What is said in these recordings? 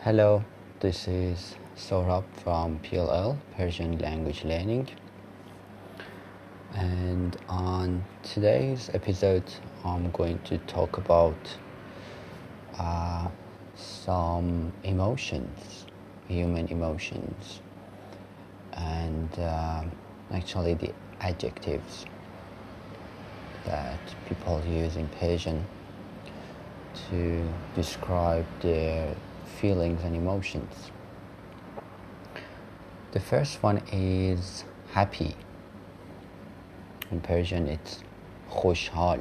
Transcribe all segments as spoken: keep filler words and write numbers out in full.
Hello, this is Saurabh from P L L, Persian Language Learning. And on today's episode, I'm going to talk about uh, some emotions, human emotions, and uh, actually the adjectives that people use in Persian to describe their feelings and emotions. The first one is happy. In Persian, it's خوشحال.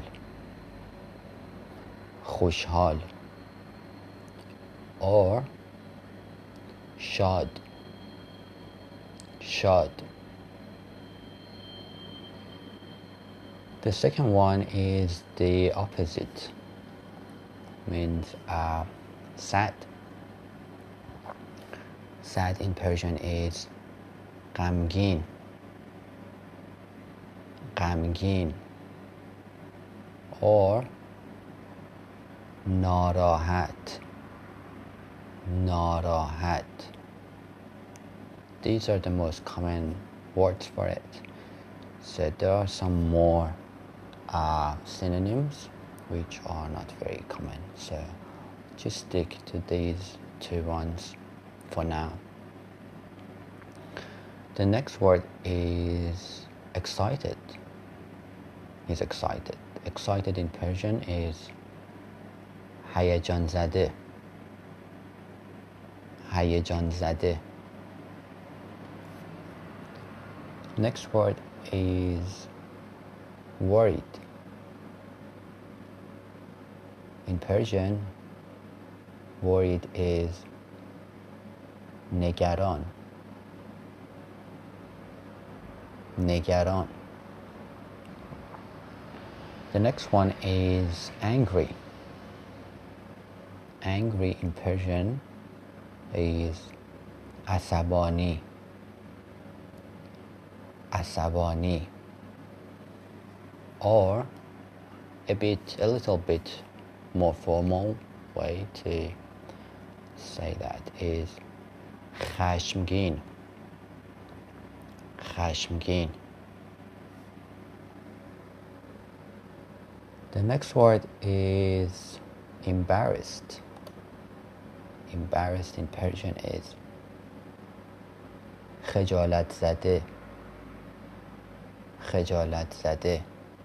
خوشحال. Or شاد. شاد. The second one is the opposite. Means uh, sad. Sad in Persian is غمگین. غمگین. Or ناراحت. ناراحت. These are the most common words for it. So there are some more uh, synonyms which are not very common. So just stick to these two ones for now. The next word is excited. Is excited. Excited in Persian is هیجان زده. هیجان زده. Next word is worried. In Persian, worried is نگران. نگران. The next one is angry. Angry in Persian is عصبانی. عصبانی. Or a bit, a little bit more formal way to say that is خشمگین. خشمگین. The next word is embarrassed. Embarrassed in Persian is خجالت زده. خجالت زده.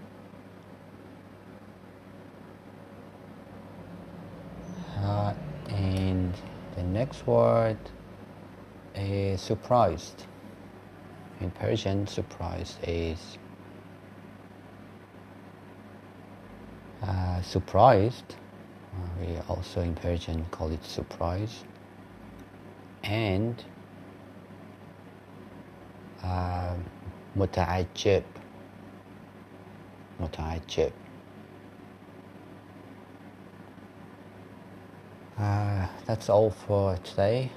Uh, and the next word is surprised. In Persian, surprised is uh, surprised. Uh, we also in Persian call it surprise. And uh, متعجب. متعجب. Uh, that's all for today.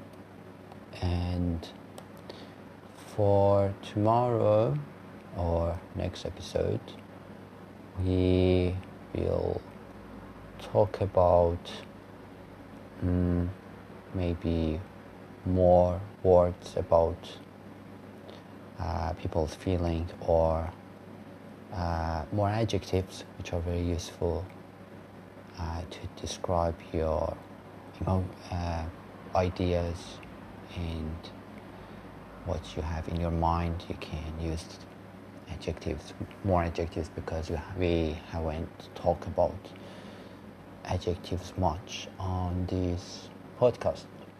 And for tomorrow or next episode, we will talk about um, maybe more words about uh, people's feeling or uh, more adjectives which are very useful uh, to describe your you know, uh, ideas and what you have in your mind. You can use adjectives, more adjectives, because you, we haven't talked about adjectives much on this podcast.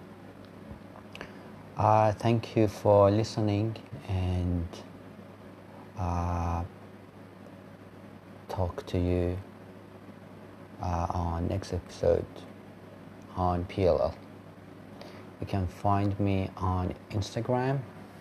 Uh, thank you for listening, and uh, talk to you uh, on next episode on P L L. You can find me on Instagram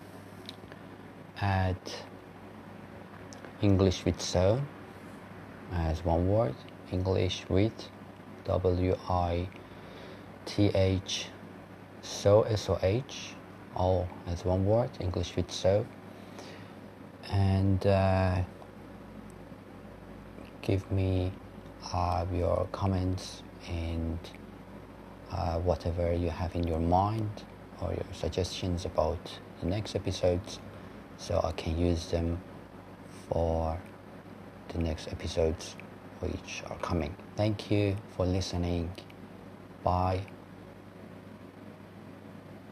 at English with So as one word. English with W I T H So S O H all as one word. English with So. And uh, give me uh, your comments and uh, whatever you have in your mind or your suggestions about the next episodes, so I can use them for the next episodes which are coming. Thank you for listening. Bye.